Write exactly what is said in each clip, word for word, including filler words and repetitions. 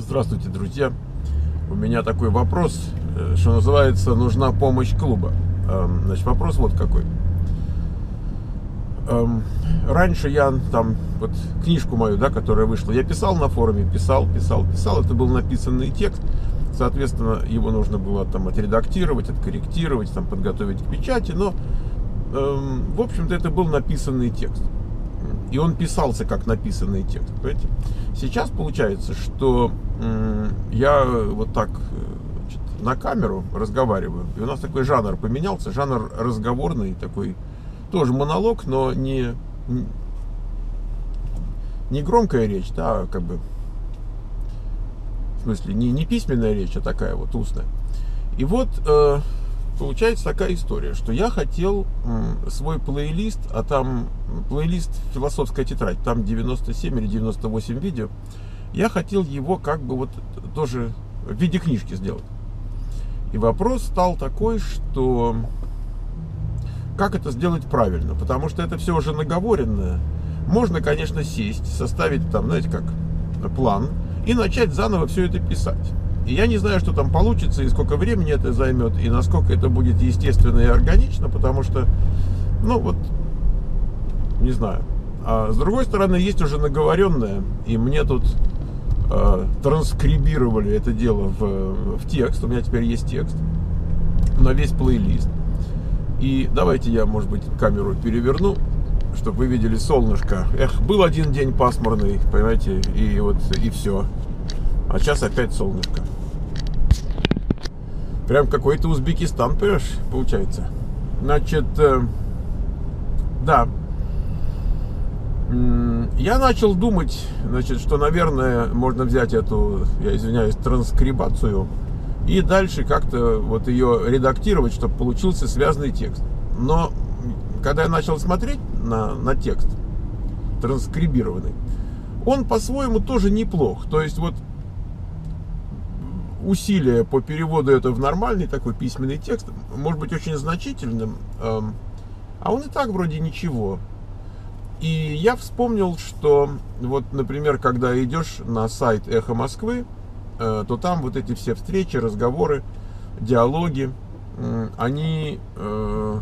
Здравствуйте, друзья. У меня такой вопрос, что называется, нужна помощь клуба. Значит, вопрос вот какой. Раньше я там, вот книжку мою, да, которая вышла, я писал на форуме, писал, писал, писал. Это был написанный текст. Соответственно, его нужно было там отредактировать, откорректировать, там, подготовить к печати. Но, эм, в общем-то, это был написанный текст. И он писался как написанный текст. Понимаете? Сейчас получается, что м, я вот так, значит, на камеру разговариваю. И у нас такой жанр поменялся. Жанр разговорный, такой тоже монолог, но не, не громкая речь, да, а как бы, в смысле, не, не письменная речь, а такая вот устная. И вот э, получается такая история, что я хотел м, свой плейлист, а там плейлист «Философская тетрадь», там девяносто семь или девяносто восемь видео, я хотел его как бы вот тоже в виде книжки сделать. И вопрос стал такой, что как это сделать правильно, потому что это все уже наговоренное. Можно, конечно, сесть, составить там, знаете, как план и начать заново все это писать. И я не знаю, что там получится, и сколько времени это займет, и насколько это будет естественно и органично, потому что, ну вот, не знаю. А с другой стороны, есть уже наговоренное, и мне тут э, транскрибировали это дело в, в текст. У меня теперь есть текст на весь плейлист. И давайте я, может быть, камеру переверну, чтобы вы видели солнышко. Эх, был один день пасмурный, понимаете, и вот, и все. А сейчас опять солнышко. Прям какой-то Узбекистан, понимаешь, получается. Значит, э, да. Я начал думать, значит, что, наверное, можно взять эту, я извиняюсь, транскрибацию и дальше как-то вот ее редактировать, чтобы получился связанный текст. Но когда я начал смотреть на, на текст транскрибированный, он по-своему тоже неплох. То есть вот усилие по переводу это в нормальный такой письменный текст может быть очень значительным, а он и так вроде ничего. И я вспомнил, что вот, например, когда идешь на сайт «Эхо Москвы», то там вот эти все встречи, разговоры, диалоги, они в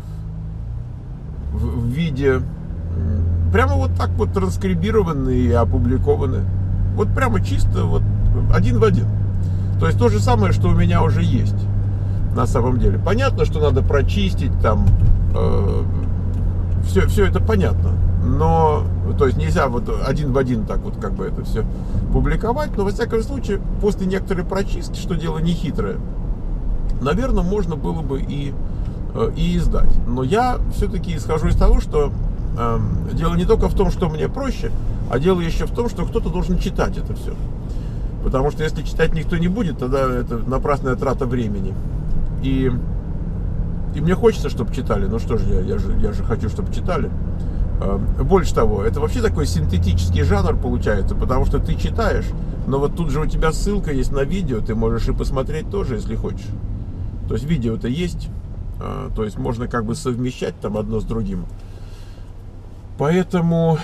виде прямо вот так вот транскрибированы и опубликованы. Вот прямо чисто вот один в один. То есть то же самое, что у меня уже есть на самом деле. Понятно, что надо прочистить там, э, все, все это понятно. Но, то есть нельзя вот один в один так вот как бы это все публиковать. Но во всяком случае, после некоторой прочистки, что дело не хитрое, наверное, можно было бы и, и издать. Но я все-таки исхожу из того, что э, дело не только в том, что мне проще, а дело еще в том, что кто-то должен читать это все. Потому что если читать никто не будет, тогда это напрасная трата времени. И, и мне хочется, чтобы читали. Ну что же, я, я же, я же хочу, чтобы читали. Больше того, это вообще такой синтетический жанр получается, потому что ты читаешь, но вот тут же у тебя ссылка есть на видео, ты можешь и посмотреть тоже, если хочешь. То есть видео-то есть, то есть можно как бы совмещать там одно с другим. Поэтому...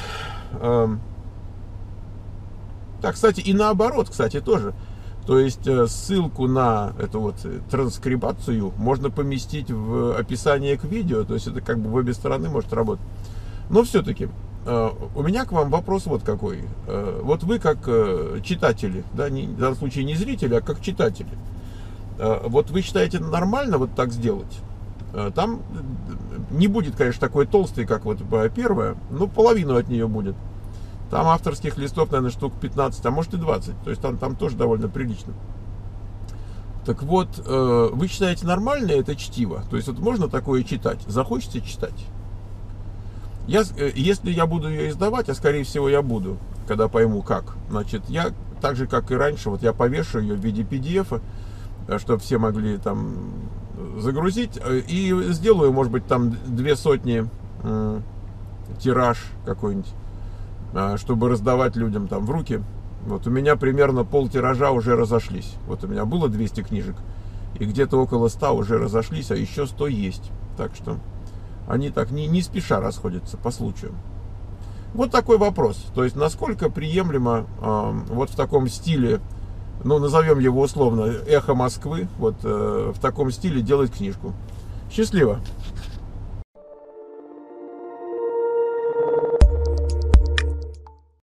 Так, кстати, и наоборот, кстати, тоже. То есть ссылку на эту вот транскрибацию можно поместить в описание к видео, то есть это как бы в обе стороны может работать. Но все-таки у меня к вам вопрос вот какой. Вот вы как читатели, да, не, в данном случае не зрители, а как читатели. Вот вы считаете нормально вот так сделать? Там не будет, конечно, такой толстой, как вот первая, но половину от нее будет. Там авторских листов, наверное, штук пятнадцать, а может и двадцать. То есть там, там тоже довольно прилично. Так вот, вы считаете нормально это чтиво? То есть вот можно такое читать? Захочется читать? Я, если я буду ее издавать, а скорее всего я буду, когда пойму как, значит, я так же, как и раньше, вот я повешу ее в виде пи ди эфа, чтобы все могли там загрузить, и сделаю, может быть, там две сотни э, тираж какой-нибудь, э, чтобы раздавать людям там в руки. Вот у меня примерно пол тиража уже разошлись. Вот у меня было двести книжек, и где-то около ста уже разошлись, а еще сто есть. Так что они так не, не спеша расходятся по случаю. Вот такой вопрос. То есть, насколько приемлемо э, вот в таком стиле ну, назовем его условно «Эхо Москвы», вот в таком стиле делает книжку. Счастливо!